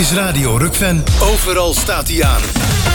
is Radio Rukven. Overal staat hij aan.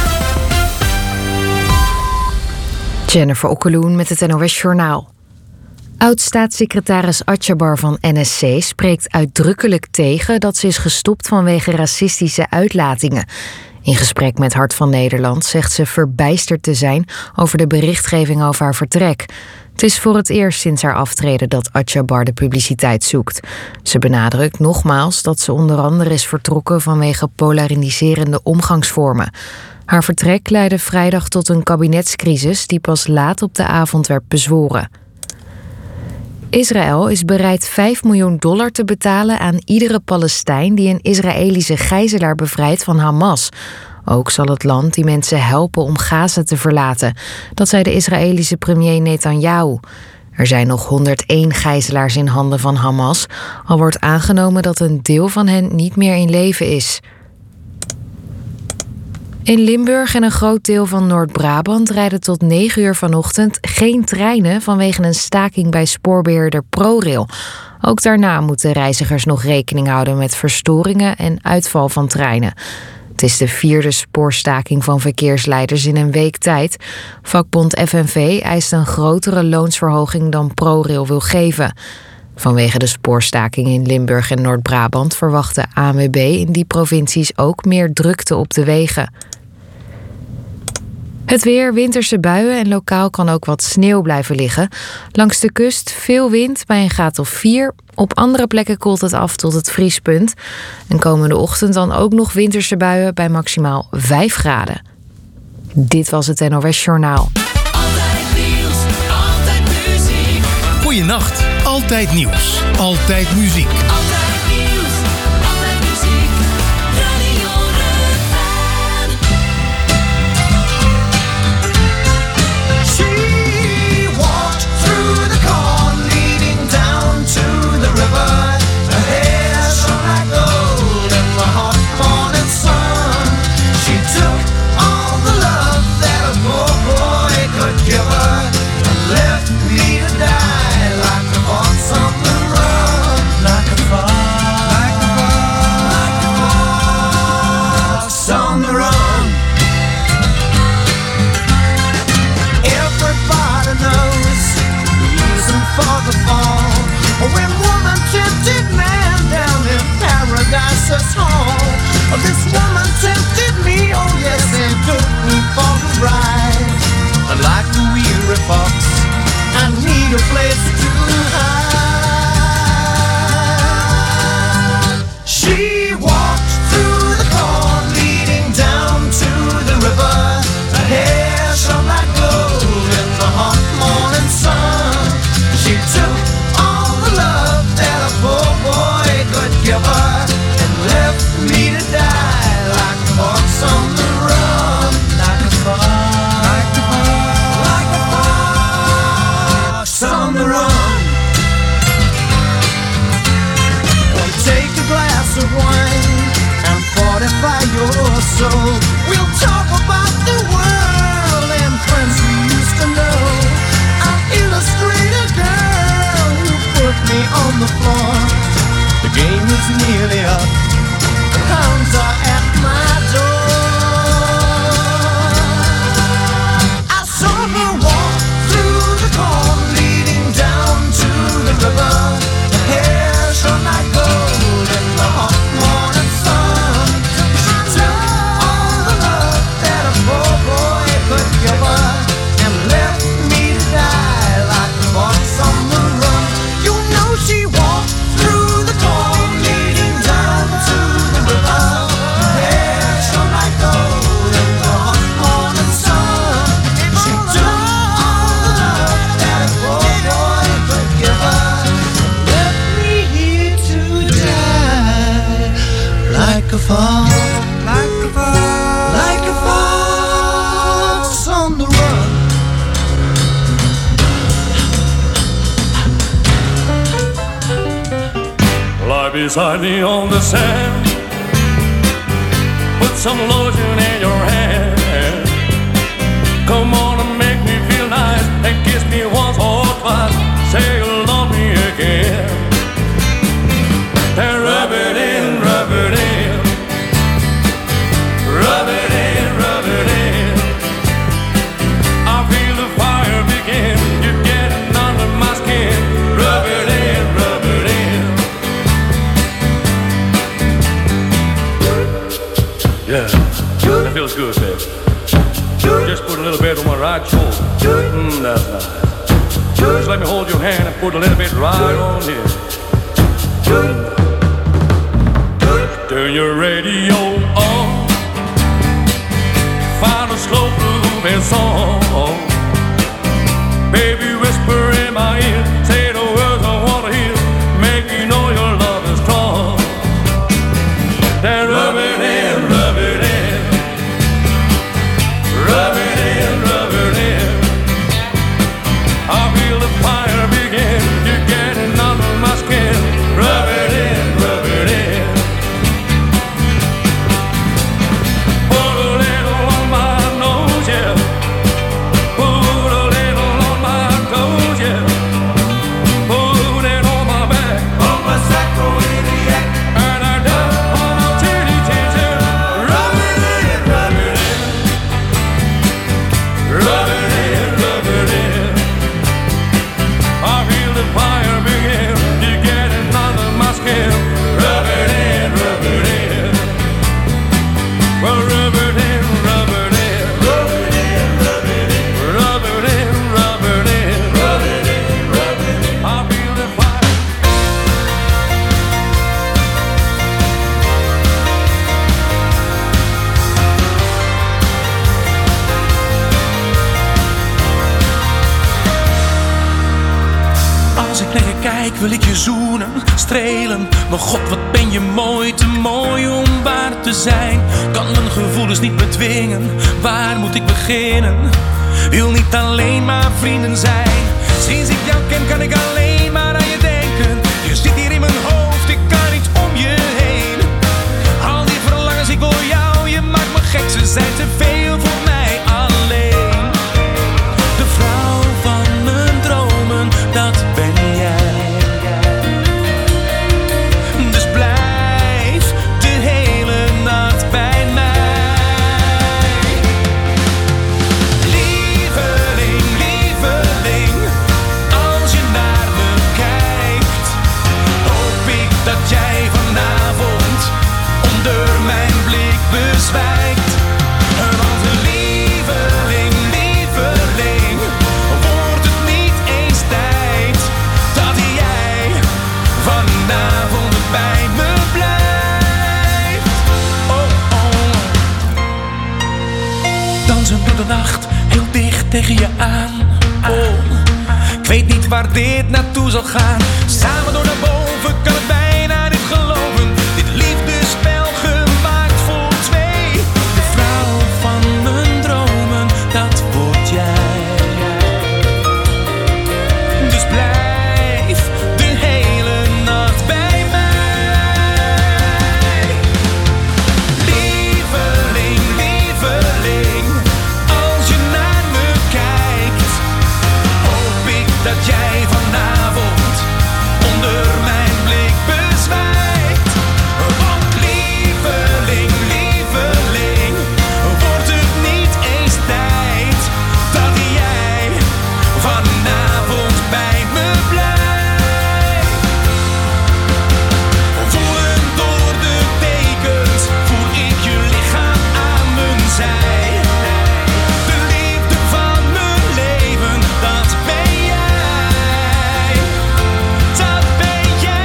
Jennifer Okkeloen met het NOS Journaal. Oud-staatssecretaris Atjabar van NSC spreekt uitdrukkelijk tegen dat ze is gestopt vanwege racistische uitlatingen. In gesprek met Hart van Nederland zegt ze verbijsterd te zijn over de berichtgeving over haar vertrek. Het is voor het eerst sinds haar aftreden dat Atjabar de publiciteit zoekt. Ze benadrukt nogmaals dat ze onder andere is vertrokken vanwege polariserende omgangsvormen. Haar vertrek leidde vrijdag tot een kabinetscrisis die pas laat op de avond werd bezworen. Israël is bereid $5 miljoen te betalen aan iedere Palestijn die een Israëlische gijzelaar bevrijdt van Hamas. Ook zal het land die mensen helpen om Gaza te verlaten. Dat zei de Israëlische premier Netanyahu. Er zijn nog 101 gijzelaars in handen van Hamas, al wordt aangenomen dat een deel van hen niet meer in leven is. In Limburg en een groot deel van Noord-Brabant rijden tot 9 uur vanochtend geen treinen vanwege een staking bij spoorbeheerder ProRail. Ook daarna moeten reizigers nog rekening houden met verstoringen en uitval van treinen. Het is de 4e spoorstaking van verkeersleiders in een week tijd. Vakbond FNV eist een grotere loonsverhoging dan ProRail wil geven. Vanwege de spoorstaking in Limburg en Noord-Brabant verwacht de ANWB in die provincies ook meer drukte op de wegen. Het weer, winterse buien en lokaal kan ook wat sneeuw blijven liggen. Langs de kust veel wind bij een graad of 4. Op andere plekken koelt het af tot het vriespunt. En komende ochtend dan ook nog winterse buien bij maximaal 5 graden. Dit was het NOS Journaal. Altijd nieuws, altijd muziek. Goeienacht, altijd nieuws, altijd muziek. Altijd nieuws, altijd muziek. Radio Rukven. She walked through the corn leading down to the river. Her hair shone like gold in the hot morning sun. She took all the love that a poor boy could give her and left me to die like a fox on the run. Like a fox on the run. Everybody knows the reason for the fall. When woman tempted man down in paradise's hall. This woman tempted me, oh yes, and took me for a ride. And like a weary fox, I need a place to hide. She walked through the corn leading down to the river. Her hair shone like gold in the hot morning sun. She took all the love that a poor boy could give her and left me to die like a fox on the run. Like a fox on the run. Come take a glass of wine and fortify your soul. We'll talk about the world and friends we used to know. I'll illustrate a girl who put me on the floor. The game is nearly up. The hounds are at my door. I saw her walk through the corn leading down to the river. Her hair shone like gold in the hot morning sun. She took all the love that a poor boy could give her and left me to die like a fox on the run. You know she walked through the corn leading down to the river. Her hair shone like gold in the hot morning sun. She took all the love that a poor boy could give her and left me here to die like a fox, like a fox on the run. Lie beside me on the sand. Put some lotion in your hand. Come on and make me feel nice and kiss me once or twice. Say you love me again. And rub it in, Just put a little bit on my right shoulder. That's nice. Just let me hold your hand and put a little bit right on here. Turn your radio on. Find a slow moving song. Baby, whisper in my ear. Say the words I wanna hear. Make me know your love is strong. Then rub it in, rub it in. Rub it in, rub it in. I feel the fire begin. You're getting under my skin. Rub it in, rub it in. Put a little on my nose, yeah. Put a little on my toes, yeah. Put it on my back, On my sacroiliac. and I down on my titty tits, yeah. Rub it in, rub it in. Rub it in, rub it in. I feel the fire begin. You're getting under my skin. Rub it in, rub it in. Well, rub it in, rub it in. Rub it in, rub it in. Rub it in, rub it in. Rub it in, rub it in. I feel the fire. Als ik naar je kijk wil ik je zoenen, strelen. Maar god, wat ben je mooi, te mooi om waar te zijn. Kan mijn gevoelens niet bedwingen, waar moet ik beginnen? Wil niet alleen maar vrienden zijn. Sinds ik jou ken kan ik alleen maar aan je denken. Je zit hier in mijn hoofd, ik kan niet om je heen. Al die verlangens, ik wil jou, je maakt me gek. Ze zijn te veel voor mij alleen. De vrouw van mijn dromen, dat ben jij. Dus blijf de hele nacht bij mij. Lieveling, lieveling, als je naar me kijkt, hoop ik dat jij vanavond onder mijn blik bezwijkt. Want lieveling, lieveling, wordt het niet eens tijd dat jij vanavond bij me blijft. Oh, oh. Dansen door de nacht, heel dicht tegen je aan. Oh, ik weet niet waar dit naartoe zal gaan. Samen door naar boven, kan het bijna niet geloven. Dit liefdespel gemaakt voor twee. De vrouw van mijn dromen, dat word jij. Dus blijf de hele nacht bij mij. Lieveling, lieveling, als je naar me kijkt, hoop ik dat jij vanavond onder mijn blik bezwijkt. Want lieveling, lieveling, wordt het niet eens tijd dat jij vanavond bij me blijft. Voelen door de dekens, voel ik je lichaam aan mijn zij. De liefde van mijn leven, dat ben jij. Dat ben jij.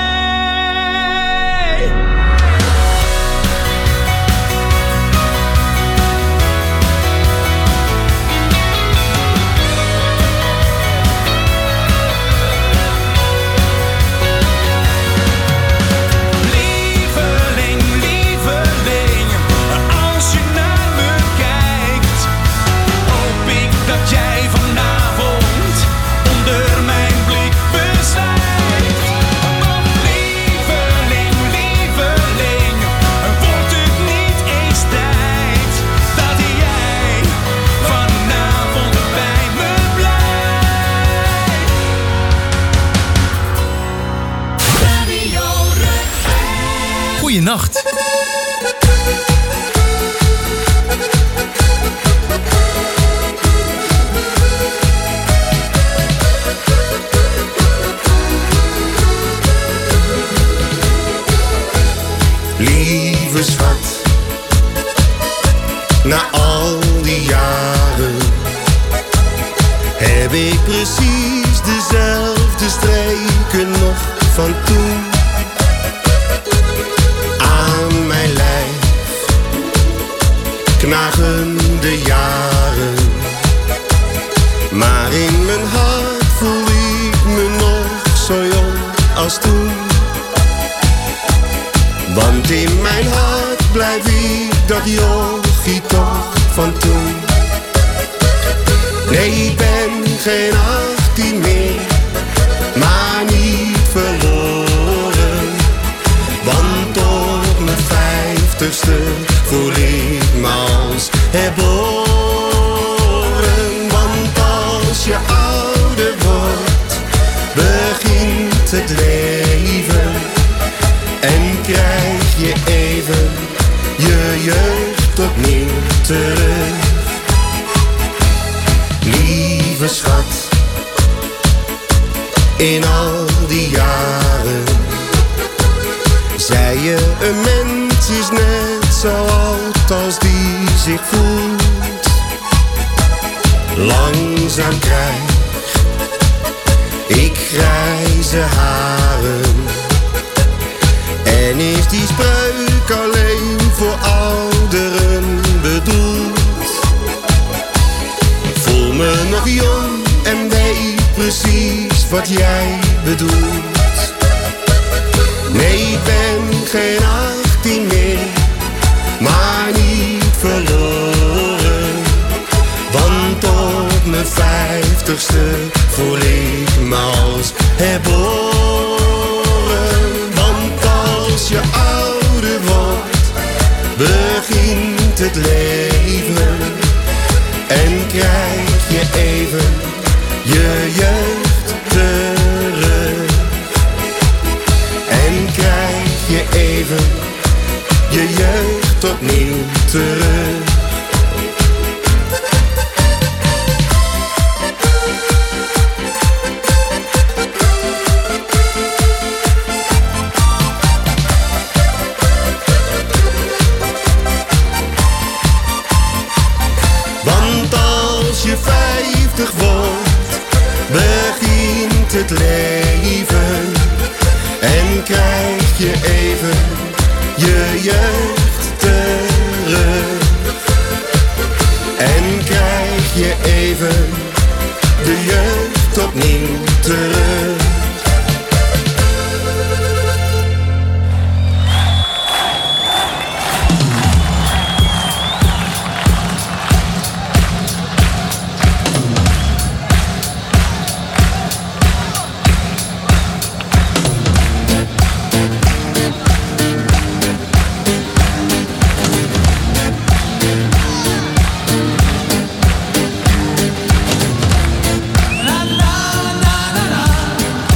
Lieveling, lieveling, als je naar me kijkt, hoop ik dat jij vanavond onder mijn blik bezwijkt. Want lieveling, lieveling, wordt het niet eens tijd dat jij vanavond bij me blijft. Radio Rutger. Goeienacht. Lieve schat, na al die jaren ik precies dezelfde streken nog van toen. Aan mijn lijf knagen de jaren, maar in mijn hart voel ik me nog zo jong als toen. Want in mijn hart blijf ik dat jochie toch van toen. Nee, ik ben geen 18 meer, maar niet verloren. Want op mijn 50ste voel ik me als herboren. Want als je ouder wordt, begint het leven. En krijg je even je jeugd opnieuw terug. Lieve schat, in al die jaren zei je een mens is net zo oud als die zich voelt. Langzaam krijg ik grijze haren. En is die spreuk alleen voor ouderen bedoeld? Voel me nog jong en weet precies wat jij bedoelt. Nee, ik ben geen 18 meer, maar niet verloren. Want op mijn 50ste voel ik me als herboren. Als je ouder wordt, begint het leven. En krijg je even je jeugd terug. En krijg je even je jeugd opnieuw terug. Begint het leven en krijg je even je jeugd terug. En krijg je even de jeugd opnieuw terug. La la la la la.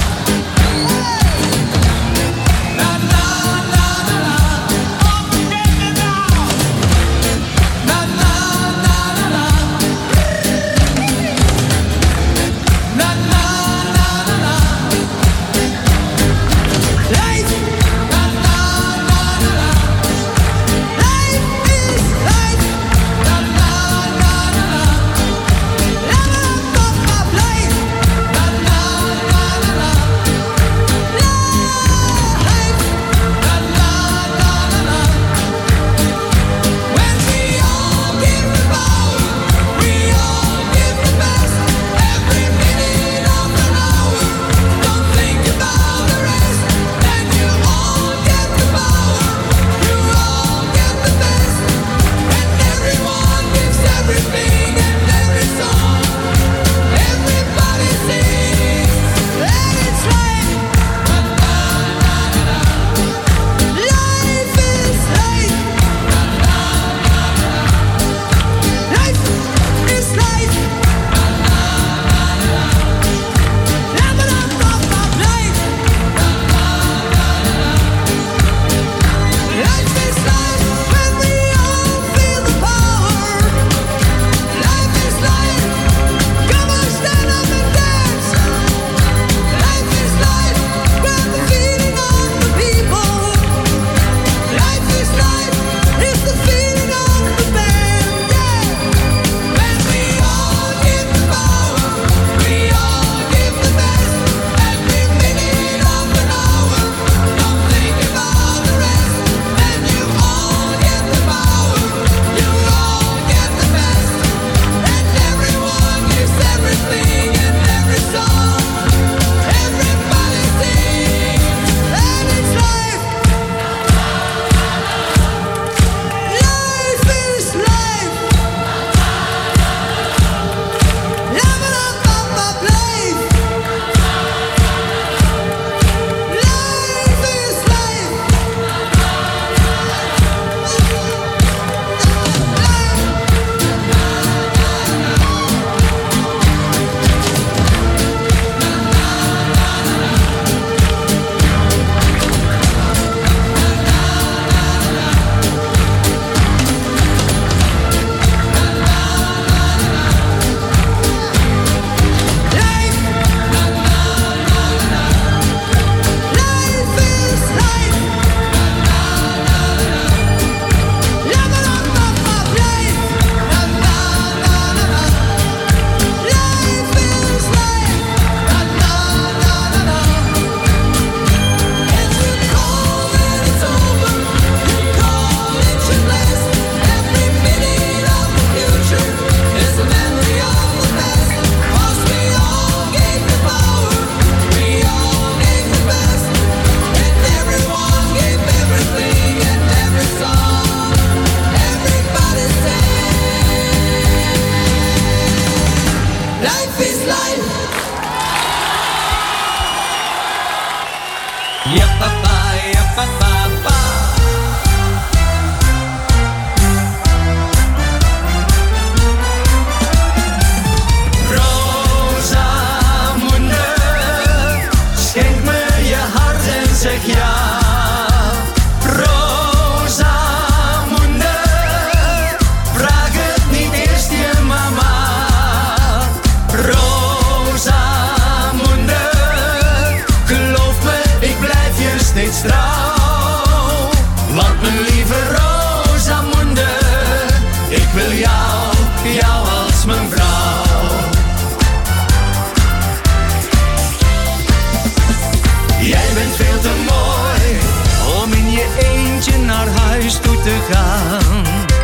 gaan.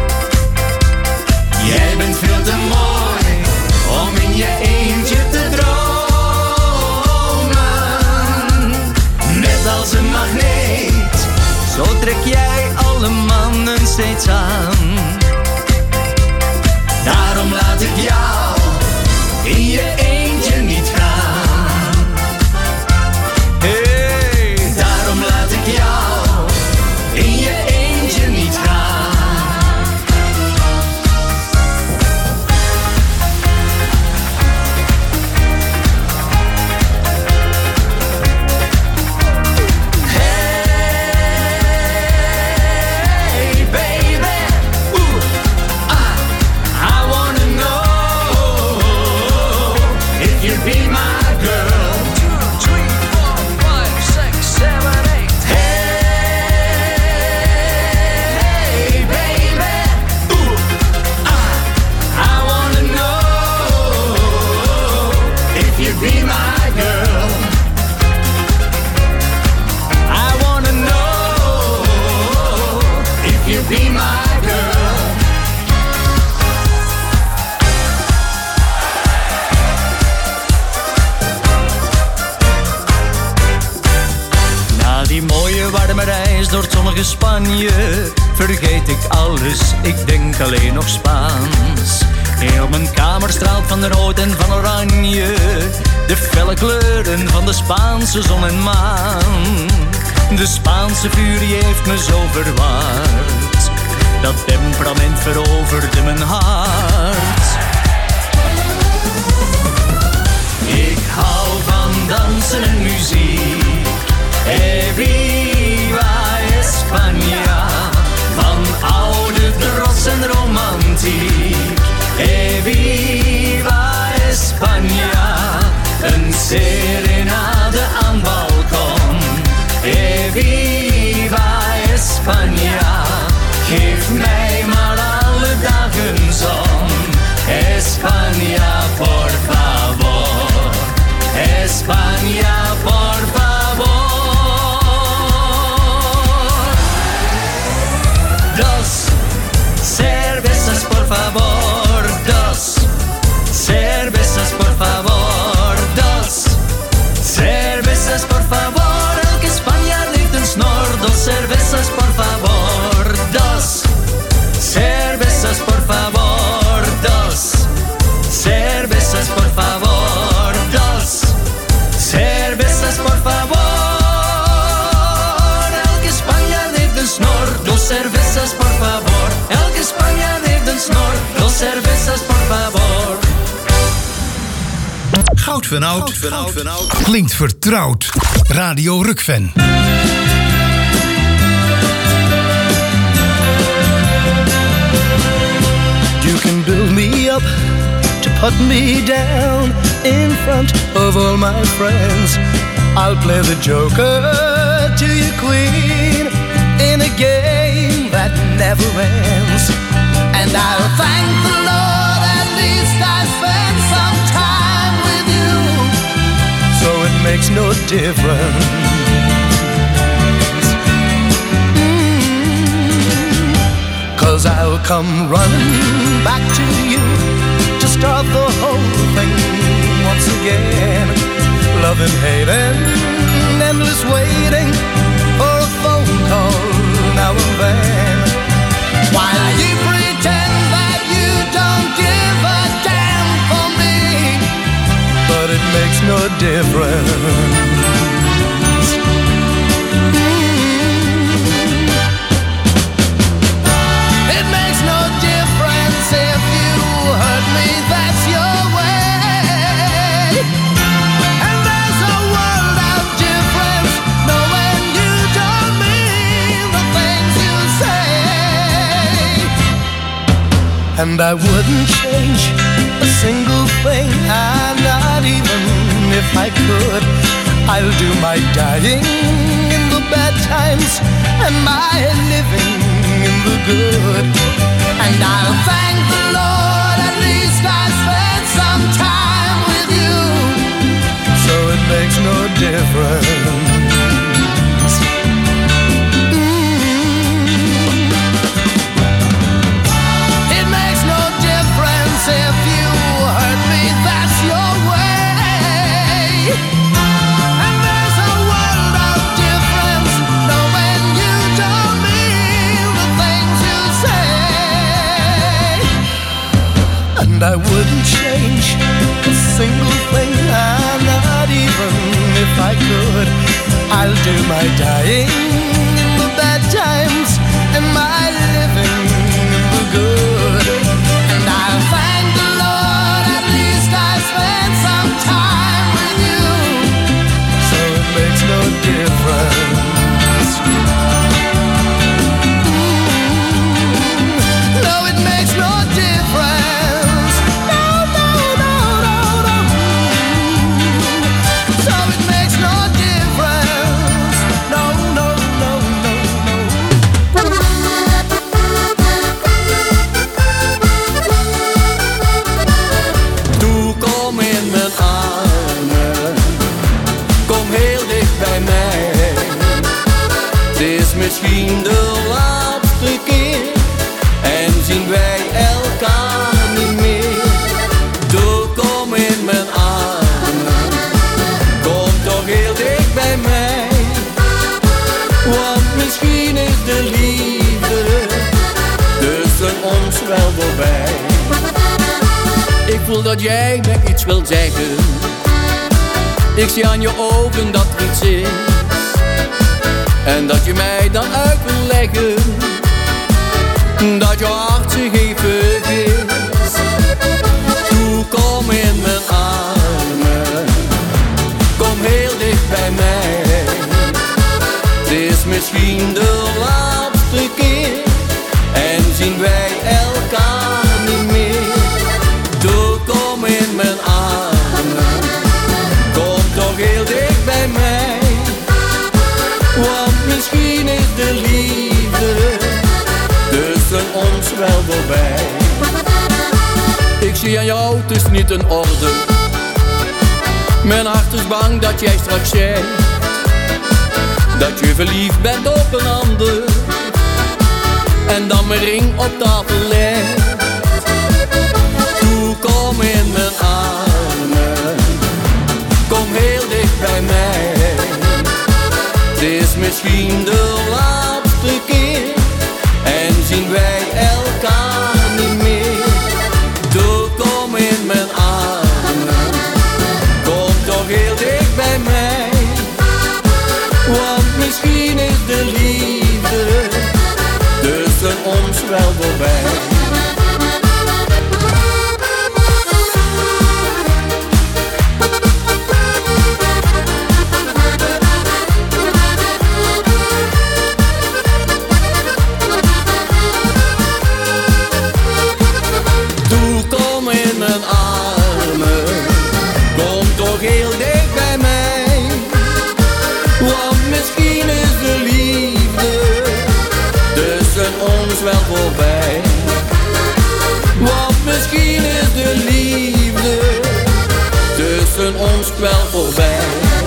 Jij bent veel te mooi om in je eentje te dromen. Net als een magneet, zo trek jij alle mannen steeds aan. Daarom laat ik jou in je eentje niet gaan. Hey, daarom laat ik jou in je eentje niet gaan. Hey baby, I wanna know if you'd be my girl. 2, 3, 4, 5, 6, 7, 8. Hey baby, I wanna know if you'd be my girl. I wanna know if you'd be my girl. Na die mooie warme reis door het zonnige Spanje vergeet ik alles, ik denk alleen nog Spaans. Heel mijn kamer straalt van rood en van oranje, de felle kleuren van de Spaanse zon en maan. De Spaanse furie heeft me zo verward, dat temperament veroverde mijn hart. Ik hou van dansen en muziek. Hey, viva España, van oude trots en romantiek. Hey, viva España, een serenade aan balkon. Hey, viva España, geef mij maar alle dagen zon. España, por favor. España, por favor. Dos cervezas, por favor. Dos cervezas, por favor. Dos cervezas, por favor. Elke Spanjaard heeft een snor. Dos cervezas, por favor. Dos cervezas, por favor. Dos cervezas, por favor. Dos cervezas, por favor. Elke Spanjaard heeft een snor. Dos cervezas, por favor. Elke Spanjaard heeft een snor. Dos cervezas, por favor. Goud van Oud klinkt vertrouwd. Radio Rukven. You can build me up to put me down in front of all my friends. I'll play the joker to your queen in a game that never ends. And I'll thank the Lord, at least I spent some time with you, so it makes no difference. Cause I'll come running back to you to start the whole thing once again. Love and hating, endless waiting for a phone call now and then. While you pretend that you don't give a damn for me, but it makes no difference. It makes no difference if you hurt me, that's your way. And there's a world of difference knowing you don't mean the things you say. And I wouldn't change a single thing, and not even if I could. I'll do my dying in the bad times and my living in the good. And I'll thank the Lord, at least I spent some time with you, so it makes no difference. I wouldn't change a single thing, and not even if I could. I'll do my dying in the bad times and my living in the good. And I'll thank the Lord, at least I spent some time with you, so it makes no difference. No, it makes no difference. No, no, no, no, no. So it makes no difference. No, no, no, no, no. Toe kom in mijn armen, kom heel dicht bij mij. Het is misschien de laatste keer en zien wij elkaar niet meer. Toe kom in mijn armen, kom toch heel dicht bij mij. Want misschien is de liefde tussen ons wel voorbij. Ik voel dat jij me iets wilt zeggen. Ik zie aan je ogen dat er iets is. En dat je mij dan uit wil leggen dat je hart zich heeft vergist. Toe kom in mijn armen, kom heel dicht bij mij. Het is misschien de laatste keer en zien wij elkaar niet meer. Toe kom in mijn armen, kom toch heel dicht bij mij. Want misschien is de liefde tussen ons wel voorbij. Ik zie aan jou, het is niet in orde. Mijn hart is bang dat jij straks zegt dat je verliefd bent op een ander en dan mijn ring op tafel legt. Toe kom in mijn armen, kom heel dicht bij mij. Het is misschien de laatste keer en zien wij elkaar niet meer. Toe kom in mijn armen, kom toch heel dicht bij mij. Want misschien is de liefde tussen ons wel voorbij. Heel dicht bij mij, want misschien is de liefde tussen ons wel voorbij. Want misschien is de liefde tussen ons wel voorbij.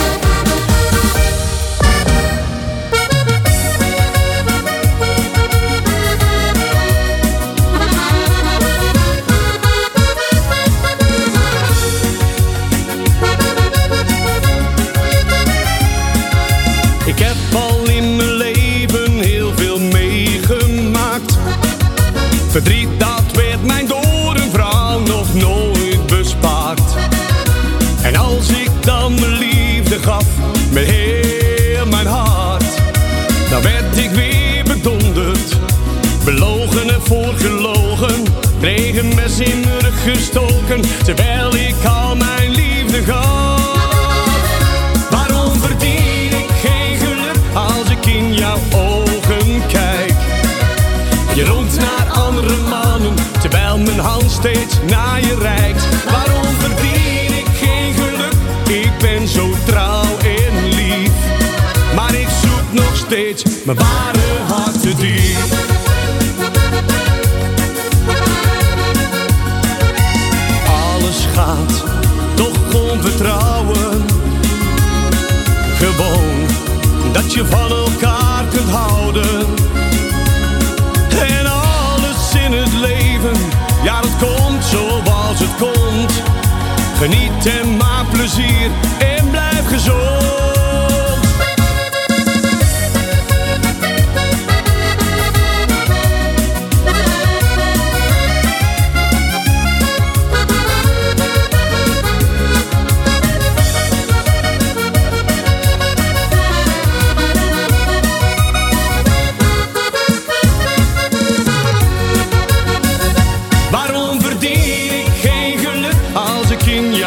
Ik heb al in mijn leven heel veel meegemaakt. Verdriet, dat werd mijn door een vrouw nog nooit bespaard. En als ik dan mijn liefde gaf met heel mijn hart, dan werd ik weer bedonderd, belogen en voorgelogen. Kreeg een mes in mijn rug gestoken, terwijl ik al mijn liefde gaf. Waarom verdien ik geen geluk als ik in jouw ogen kijk? Je roept naar andere mannen, terwijl mijn hand steeds naar je reikt. Waarom verdien ik geen geluk? Ik ben zo trouw en lief, maar ik zoek nog steeds mijn ware hart te diep. Alles gaat toch om vertrouwen. Gewoon dat je van elkaar kunt houden. En alles in het leven, ja, dat komt zoals het komt. Geniet en maak plezier en blijf gezond.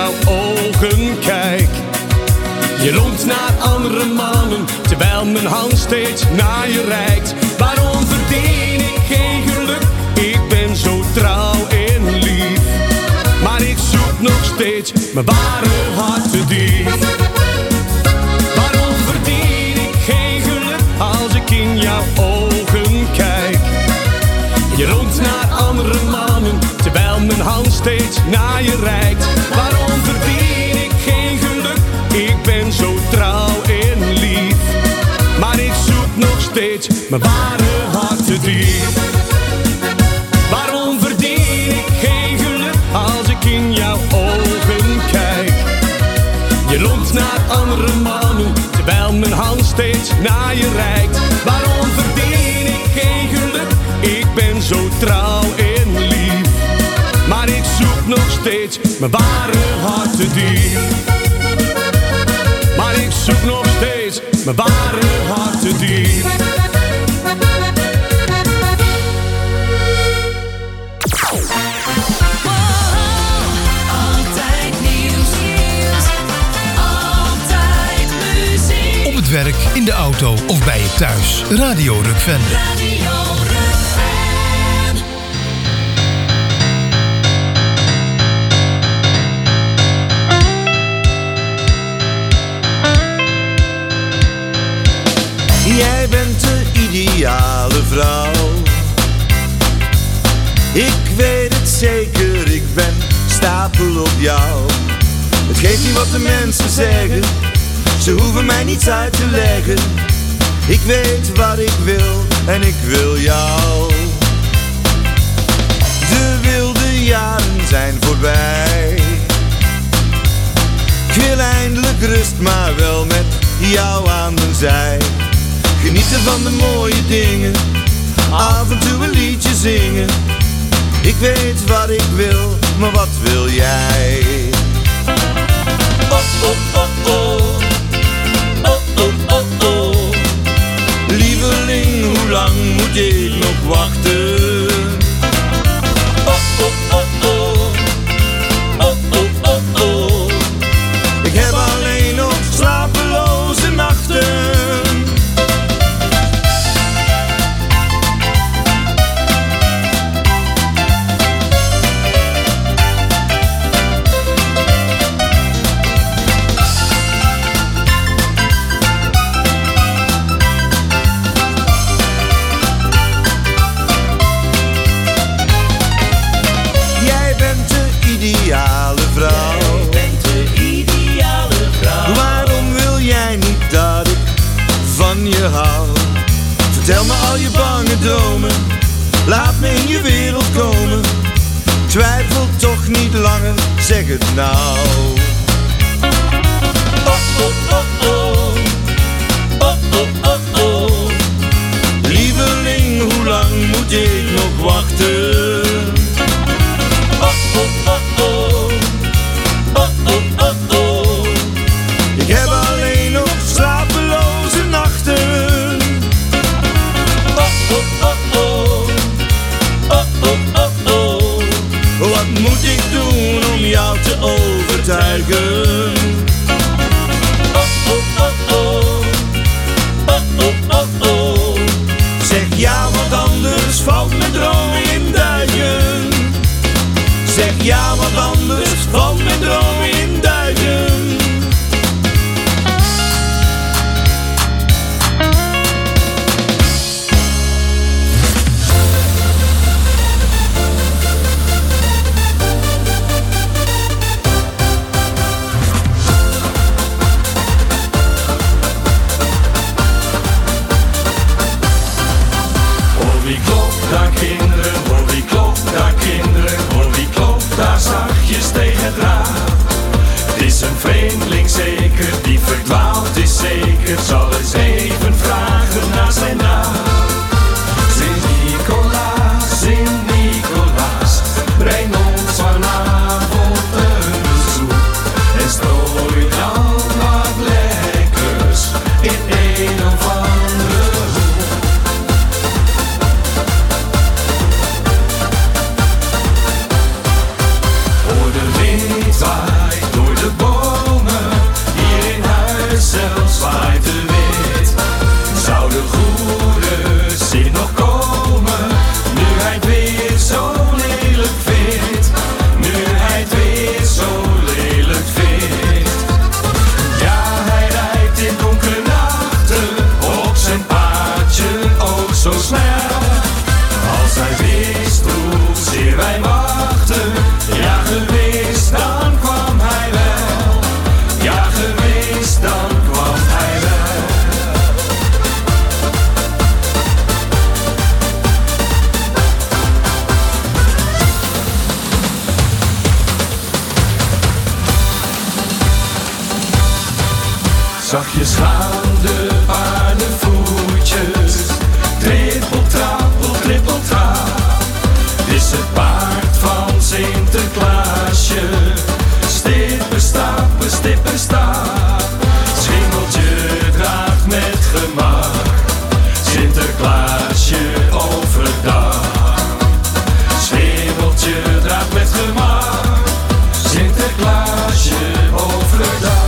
jouw ogen kijk. Je longt naar andere mannen, terwijl mijn hand steeds naar je reikt. Waarom verdien ik geen geluk? Ik ben zo trouw en lief. Maar ik zoek nog steeds mijn ware hartedief. Waarom verdien ik geen geluk als ik in jouw ogen kijk? Je longt naar andere mannen, terwijl mijn hand steeds naar je reikt. Waarom verdien ik geen geluk? Ik ben zo trouw en lief. Maar ik zoek nog steeds mijn ware hartedief. Waarom verdien ik geen geluk als ik in jouw ogen kijk? Je longt naar andere mannen, terwijl mijn hand steeds naar je reikt. Waarom verdien ik geen geluk? Ik ben zo trouw en lief. Maar ik zoek nog steeds mijn ware hartedief. Maar ik zoek nog steeds mijn ware hartedief. Altijd nieuws, altijd muziek. Op het werk, in de auto of bij je thuis. Radio Rukven. Radio Rukven. Jij bent de ideale vrouw. Ik weet het zeker, ik ben stapel op jou. Het geeft niet wat de mensen zeggen, ze hoeven mij niets uit te leggen. Ik weet wat ik wil en ik wil jou. De wilde jaren zijn voorbij. Ik wil eindelijk rust, maar wel met jou aan mijn zij. Genieten van de mooie dingen, af en toe een liedje zingen. Ik weet wat ik wil, maar wat wil jij? Oh, oh, oh, oh. Oh, oh, oh, oh. Lieveling, hoe lang moet ik nog wachten? Oh, oh, oh, oh. Oh, oh, oh, oh. Ik heb alleen nog slapeloze nachten. Vertel me al je bange dromen, laat me in je wereld komen. Twijfel toch niet langer, zeg het nou. Oh, oh, oh, oh. Oh, oh, oh, oh. Lieveling, hoe lang moet ik nog wachten? Oh, oh, oh, oh. Oh, oh, oh, oh. Ik heb alleen nog slapeloze nachten. Wat moet ik doen om jou te overtuigen? Oh, oh, oh, oh. Oh, oh, oh, oh. Zeg ja, want anders valt mijn droom in de Zachtjes gaan de paardenvoetjes, trippel, trappel, trippel, trap. Is het paard van Sinterklaasje, stippen, stappen, stippen, stap. Schimmeltje draagt met gemak, Sinterklaasje overdag. Schimmeltje draagt met gemak, Sinterklaasje overdag.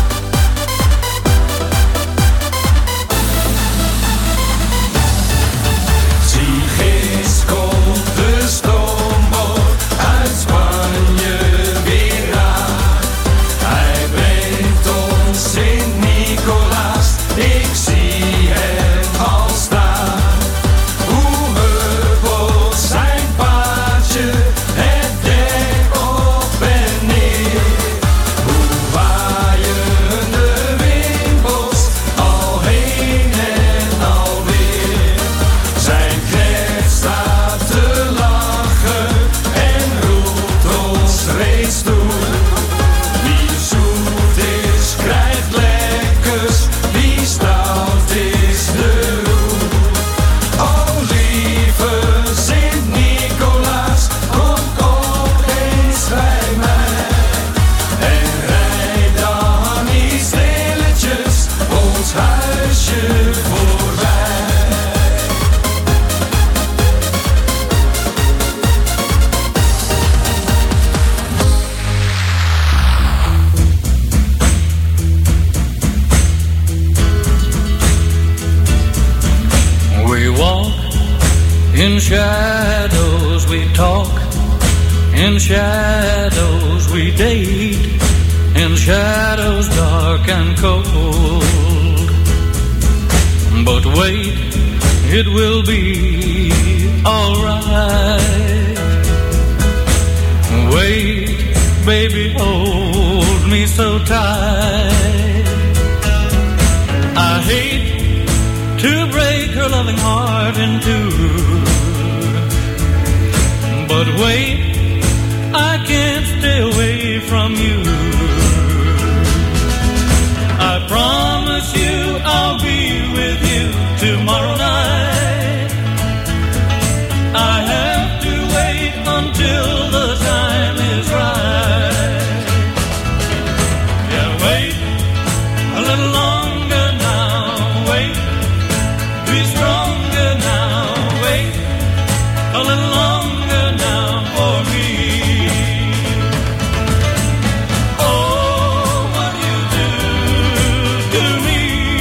In shadows we talk, in shadows we date, in shadows dark and cold. But wait, it will be alright. Wait, baby, hold me so tight. I hate to break her loving heart in two, but wait, I can't stay away from you. I promise you I'll be with you tomorrow night. I have to wait until the time is right. Yeah, wait a little longer now, wait, be stronger now, wait a little longer now for me. Oh, what you do to me.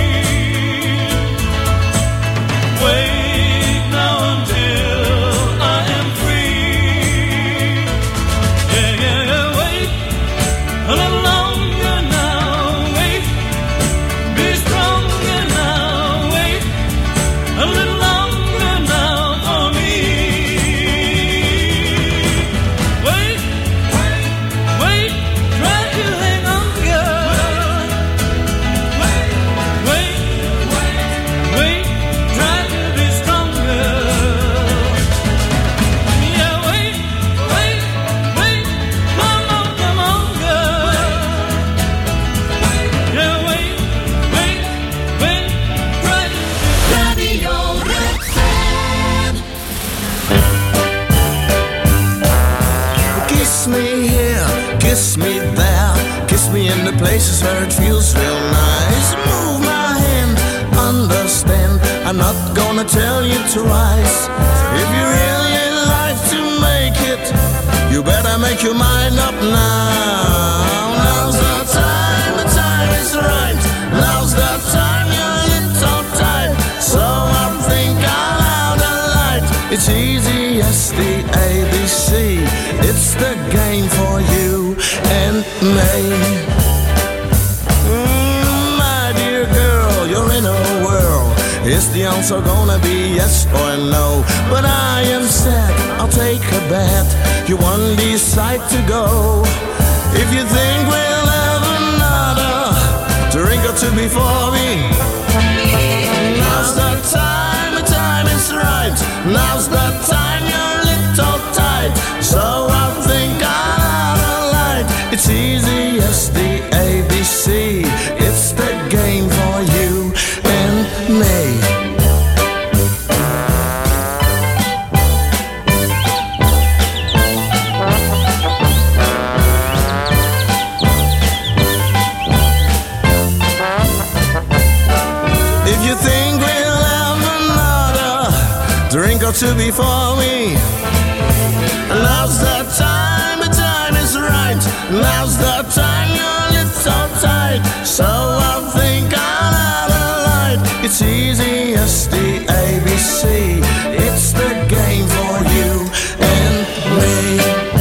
Wait now until I am free. Yeah, yeah, yeah, wait a little longer now, wait, be stronger now, wait a little longer now for me. Wait, wait, wait, try to hang on, girl. Wait, wait, wait, wait, try to be stronger. Yeah, wait, wait, wait, come on, girl. Yeah, wait, wait, wait, try to Radio Rukven. Kiss me here, kiss me there, kiss me in the places where it feels real nice. Move my hand, understand, I'm not gonna tell you twice. If you really like to make it, you better make your mind up now. Now's the time is right. Now's the time, you're a little tight. So I think I'll out a light. It's easy as the ABC. It's the game for you and me. My dear girl, you're in a whirl. Is the answer gonna be yes or no? But I am set, I'll take a bet. You won't decide to go. If you think we'll have another drink or two before me, now's the time is right. Now's the time, you're a little tight. So I think I'll out a light. It's easy as the ABC. It's the game to before me. Now's the time is right. Now's the time, you're a little tight. So I think I'll have a light. It's easy as the ABC. It's the game for you and me.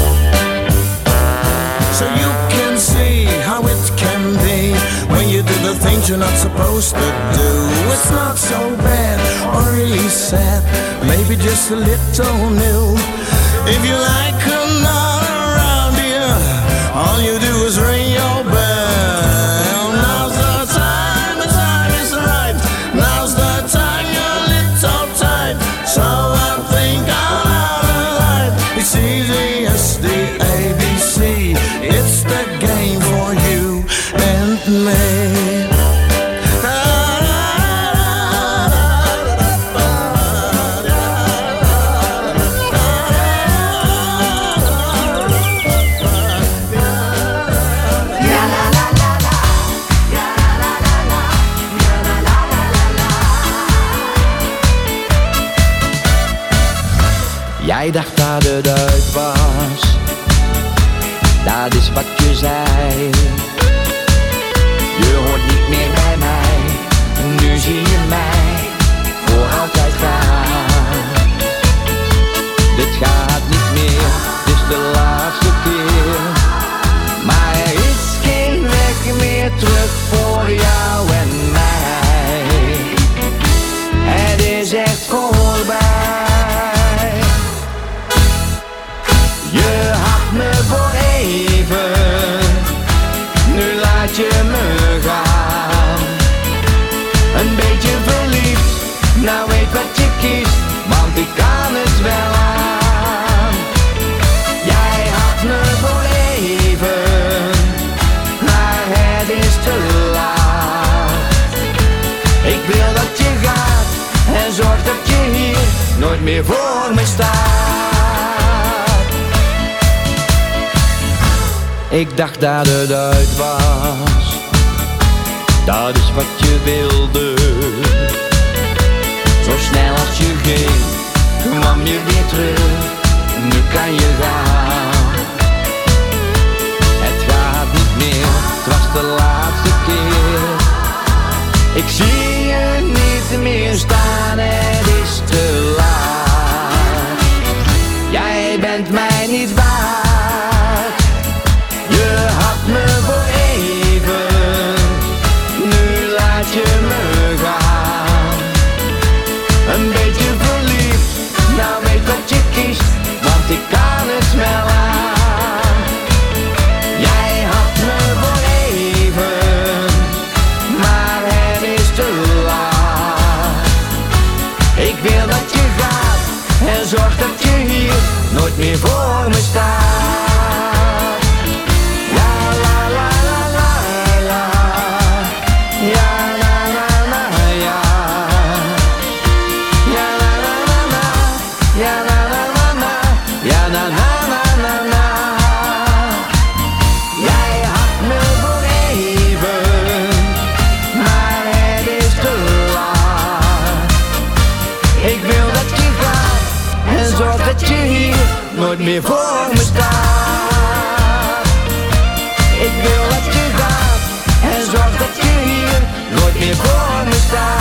So you can see how it can be when you do the things you're not supposed to do. It's not so bad or really sad, maybe just a little new. If you like another around here, all you do is ring your bell. Now's the time is right. Now's the time, you're a little tight. So I think I'll have a light. It's easy as the ABC. It's the game for you and me. Jij dacht dat het uit was, dat is wat je zei. Je hoort niet meer bij mij, nu zie je mij voor altijd gaan. Dit gaat niet meer, dit is de laatste keer. Maar er is geen weg meer terug voor jou en mij. Het is echt voorbij. Je had me voor even, nu laat je me gaan. Een beetje verliefd, nou weet wat je kiest, want ik kan het wel aan. Jij had me voor even, maar het is te laat. Ik wil dat je gaat en zorg dat je hier nooit meer voor me staat. Ik dacht dat het uit was, dat is wat je wilde. Zo snel als je ging, kwam je weer terug, nu kan je gaan. Het gaat niet meer, het was de laatste keer. Ik zie je niet meer staan, het is te laat. Jij bent mij niet waard. Je had me voor even, nu laat je me gaan. Een beetje verliefd, nou weet wat je kiest, want ik kan het wel aan. Jij had me voor even, maar het is te laat. Ik wil dat je gaat en zorg dat je hier nooit meer voor me staat. Nooit meer voor me staat. Ik wil dat je gaat en zorg dat je hier nooit meer voor me staat.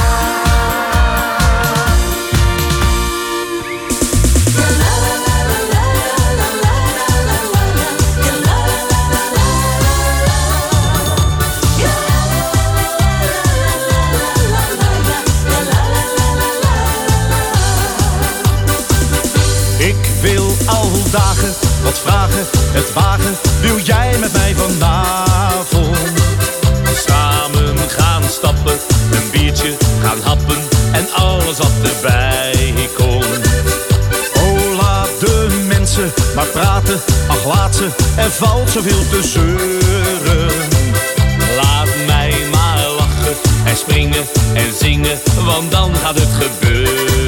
Al dagen wat vragen, het wagen, wil jij met mij vanavond? Samen gaan stappen, een biertje gaan happen en alles wat erbij komt. Oh, laat de mensen maar praten, ach laat ze, er valt zoveel te zeuren. Laat mij maar lachen en springen en zingen, want dan gaat het gebeuren.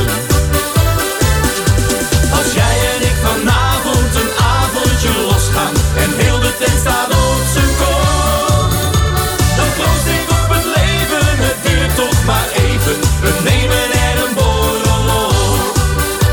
Als jij en ik vanavond een avondje losgaan en heel de tent staat op zijn kop, dan proost ik op het leven, het duurt toch maar even, we nemen er een borrel op.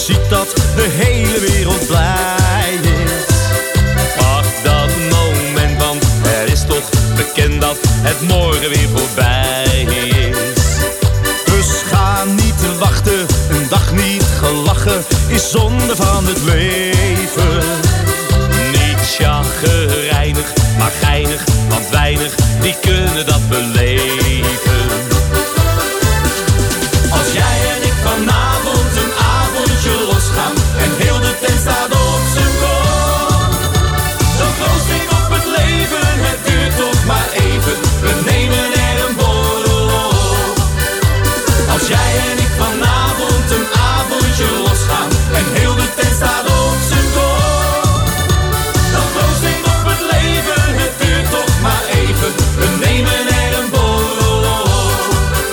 ziet dat de hele wereld blij is. Wacht dat moment, want er is toch bekend dat het morgen weer voorbij is. Dus ga niet wachten, een dag niet gelachen is zonde van het leven. Niet chagrijnig, maar geinig, want weinig die kunnen dat beleven. Als jij en ik vanavond een avondje losgaan en heel de tent staat op zijn kop, dan proost ik op het leven, het duurt toch maar even, we nemen er een borrel op. Als jij en ik vanavond een avondje losgaan en heel de tent staat op zijn kop, dan proost ik op het leven, het duurt toch maar even, we nemen er een borrel op.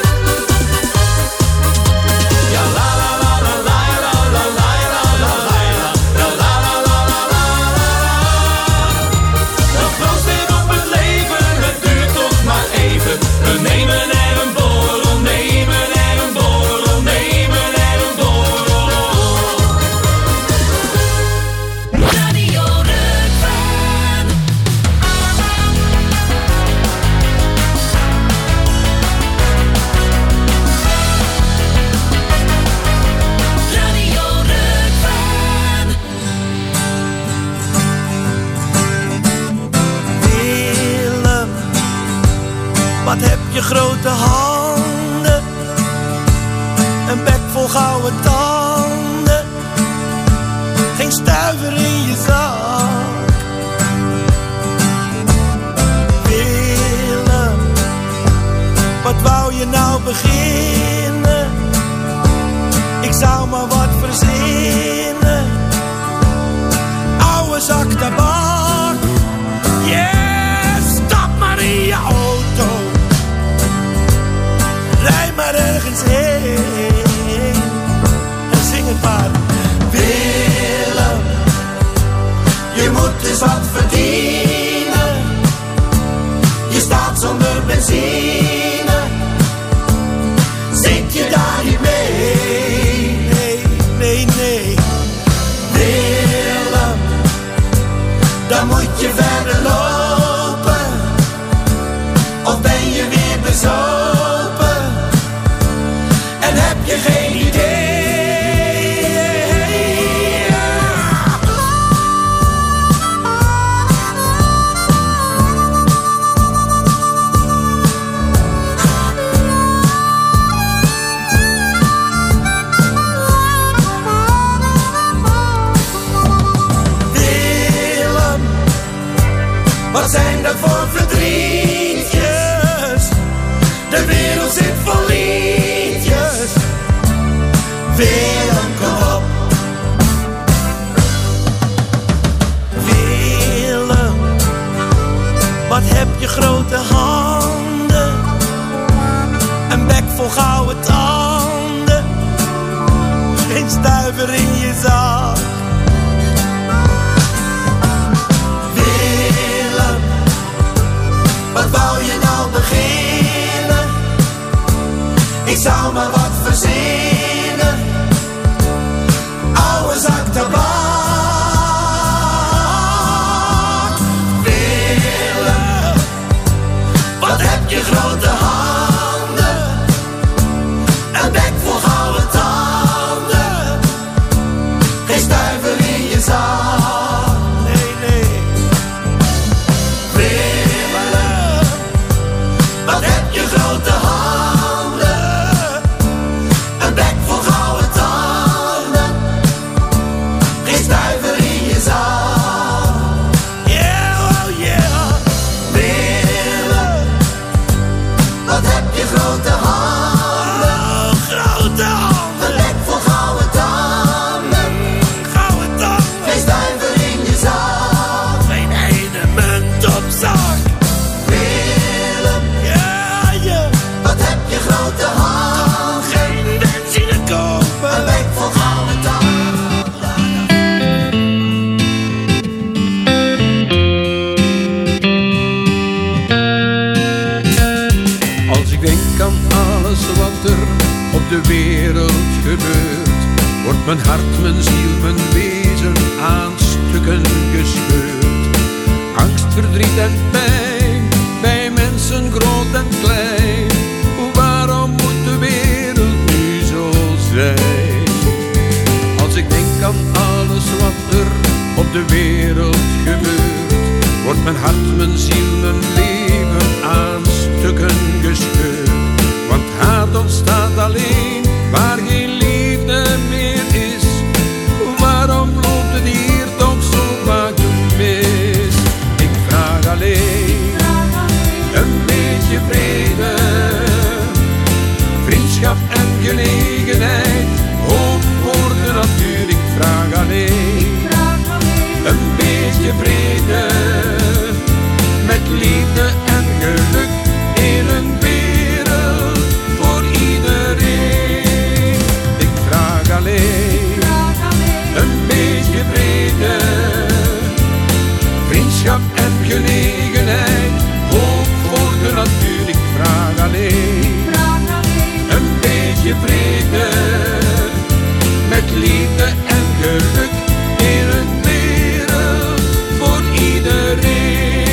Ja la la la la la la la la la la la la la la la la. Dan proost ik op het leven, het duurt toch maar even, we nemen er een borrel, nemen er een borrel, nemen er een borrel op. Radio Rukven. Radio Rukven. Willem, wat heb je grote handen, een bek vol gouden tanden, geen stuiver in je zak. Willem, wat wou je nou beginnen? Ik zou maar wat verzinnen. Oude zak tabak. Yeah, stap maar in je auto. Rij maar ergens heen. En zing het maar. Willem, je moet eens wat verdienen. Je staat zonder benzine. Zit je daar niet mee? Nee, nee, nee. Willem, dan moet je verder lopen. Of ben je weer bezopen? En heb je geen idee? Willem, wat zijn dat voor verdrietjes? De wereld zit vol liedjes. Willem, kom op. Willem, wat heb je grote handen, een bek vol gouden tanden, geen stuiver in je zak. Willem, wat wou je nou beginnen? Ik zou maar wat verzinnen. Oude zak tabak. Willem, wat heb je grote handen, een bek vol gouden tanden, geen Mijn hart, mijn ziel, mijn wezen aan stukken gescheurd. Angst, verdriet en pijn, bij mensen groot en klein. Waarom moet de wereld nu zo zijn? Als ik denk aan alles wat er op de wereld gebeurt, wordt mijn hart, mijn ziel, mijn leven aan stukken gescheurd. Want haat ontstaat alleen waar geen liefde meer is. Waarom loopt het hier toch zo vaak mis? Ik vraag alleen een beetje vrede, vriendschap en genegenheid, hoop voor de natuur. Ik vraag alleen een beetje vrede, met liefde en geluk in een wereld voor iedereen. Ik vraag alleen een beetje vrede, vriendschap en genegenheid, hoop voor de natuur. Ik vraag alleen een beetje vrede, met liefde en geluk in een wereld voor iedereen.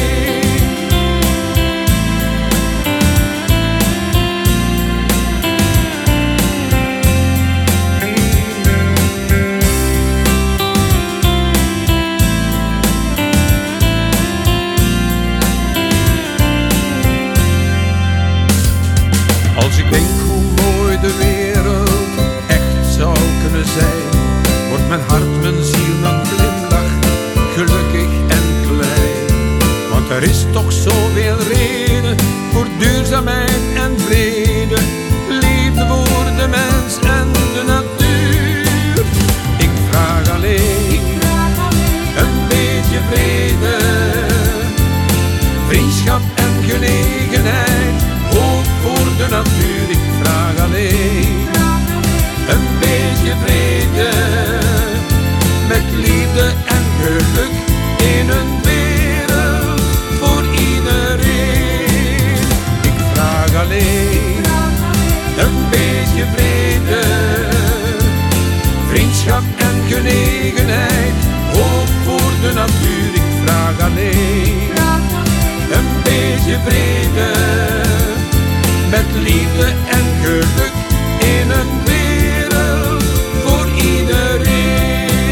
Als ik denk hoe mooi de wereld echt zou kunnen zijn, wordt mijn hart, mijn ziel, mijn glimlach gelukkig en klein. Want er is toch zoveel reden voor duurzaamheid en vrede, liefde voor de mens en de natuur. Ik vraag alleen een beetje vrede, vriendschap en genegenheid, hoop voor de natuur. Ik vraag alleen een beetje vrede, met liefde en geluk in een wereld voor iedereen. Ik vraag alleen een beetje vrede, vriendschap en genegenheid, hoop voor de natuur. Ik vraag alleen een beetje vrede, met liefde en geluk in een wereld voor iedereen.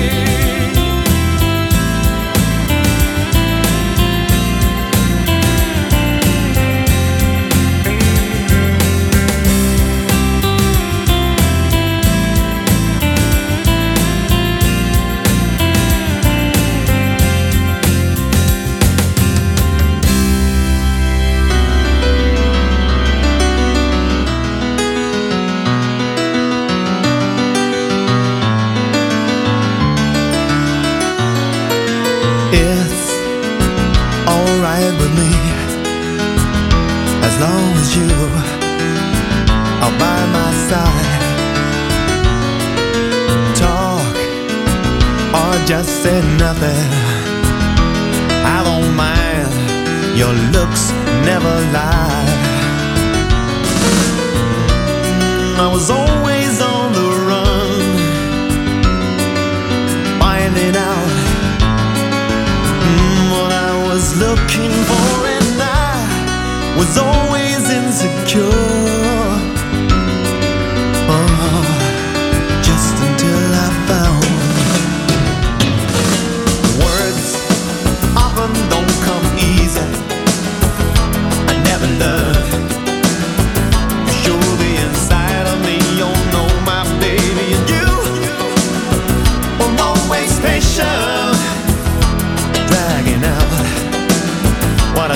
It's alright with me, as long as you are by my side. Talk or just say nothing, I don't mind, your looks never lie. I was always on the run, finding out what I was looking for, and I was always insecure. Oh, just until I found words often don't come easy. I never learned to show the inside of me. You know my baby, and you were always patient, dragging out what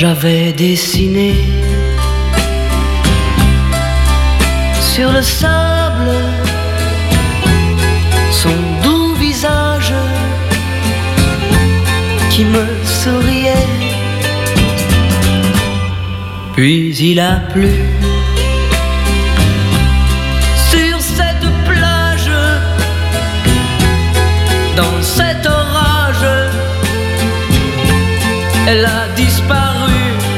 j'avais dessiné sur le sable son doux visage qui me souriait. Puis il a plu sur cette plage, dans cet orage, elle a disparu.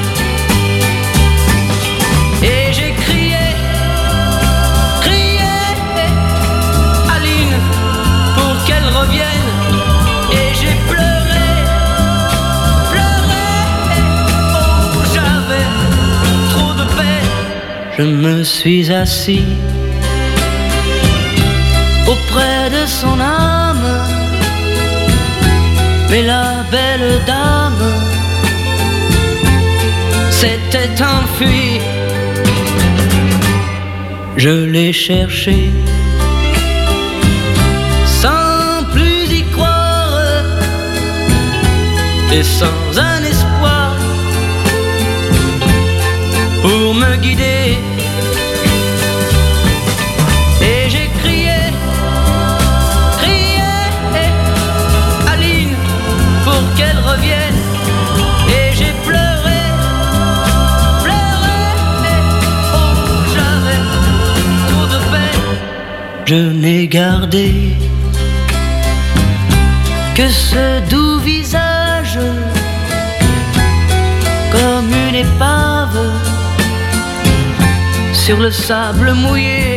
Et j'ai crié, crié, Aline, pour qu'elle revienne. Et j'ai pleuré, pleuré, oh j'avais trop de peine. Je me suis assis auprès de son âme, mais la belle dame s'était enfuie. Je l'ai cherchée sans plus y croire et sans un espoir pour me guider. Et j'ai crié, crié, Aline, pour qu'elle revienne. Et j'ai pleuré, pleuré, oh j'avais trop de peine. Je n'ai gardé que ce doux visage, comme une épave sur le sable mouillé.